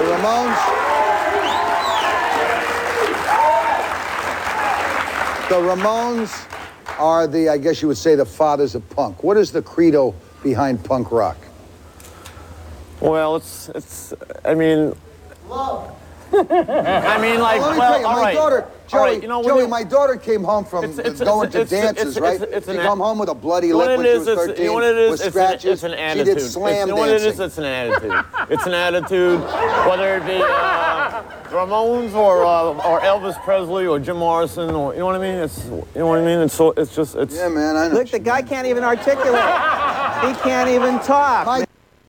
The Ramones. The Ramones are the, I guess you would say, the fathers of punk. What is the credo behind punk rock? Well, I mean... Love. I mean, like, well, well, let me tell you, my daughter, Joey, right, you know, Joey, my daughter came home from going to dances, right? She come home with a bloody lip when she was 13, you know what it is? with scratches. It's an attitude. She did slam you know what dancing. it is? It's an attitude. It's an attitude, whether it be Ramones or Elvis Presley or Jim Morrison, or you know what I mean? You know what I mean? It's just. Yeah, man, I know. Look, the guy can't even articulate. He can't even talk.